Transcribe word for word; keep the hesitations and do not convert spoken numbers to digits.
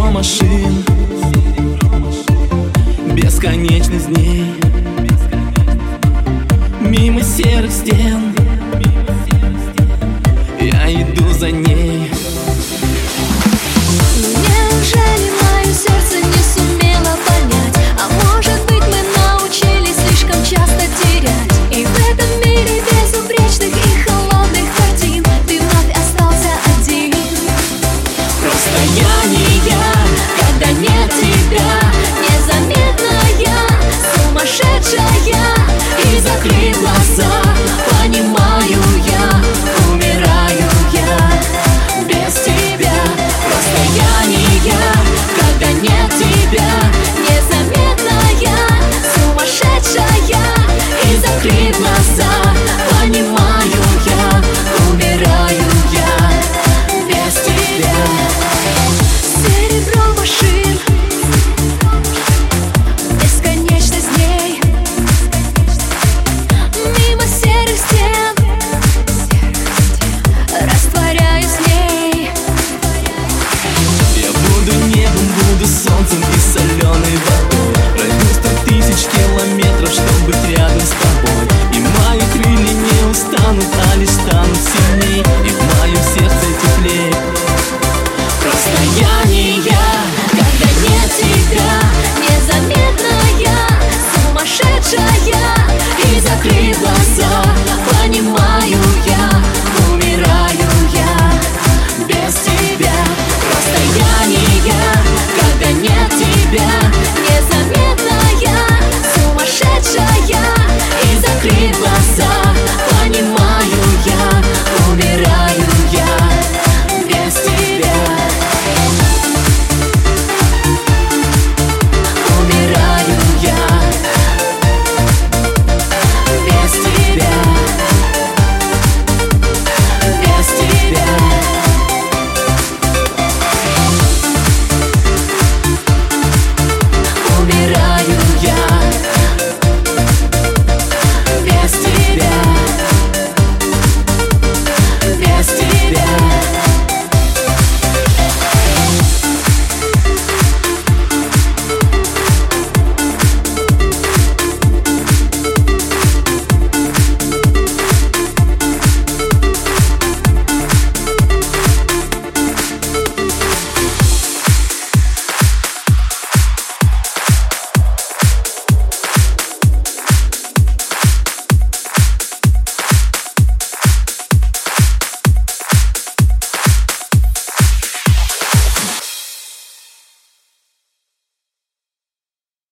Серебро машин, бесконечность дней, мимо серых стен я иду за ней. Неужели мое сердце не сумело понять? А может быть, мы научились слишком часто терять? И в этом мире безупречных и холодных картин ты вновь остался один. Просто я не я, Когда нет тебя, незаметная, сумасшедшая, и закрыв глаза